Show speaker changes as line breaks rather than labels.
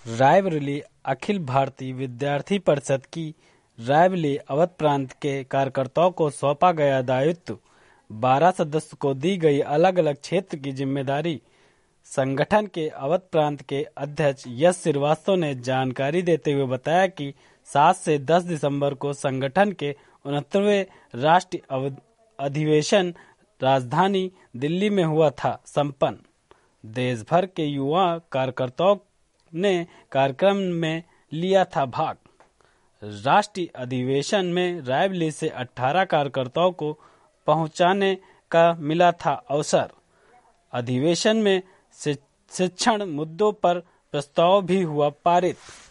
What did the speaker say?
रायबरेली अखिल भारतीय विद्यार्थी परिषद की रायबरेली अवध प्रांत के कार्यकर्ताओं को सौंपा गया दायित्व। 12 सदस्यों को दी गई अलग अलग क्षेत्र की जिम्मेदारी। संगठन के अवध प्रांत के अध्यक्ष यश श्रीवास्तव ने जानकारी देते हुए बताया कि 7 से 10 दिसंबर को संगठन के 69वें राष्ट्रीय अधिवेशन राजधानी दिल्ली में हुआ था संपन्न। देश भर के युवा कार्यकर्ताओं ने कार्यक्रम में लिया था भाग। राष्ट्रीय अधिवेशन में रायबरेली से 18 कार्यकर्ताओं को पहुंचाने का मिला था अवसर। अधिवेशन में शिक्षण मुद्दों पर प्रस्ताव भी हुआ पारित।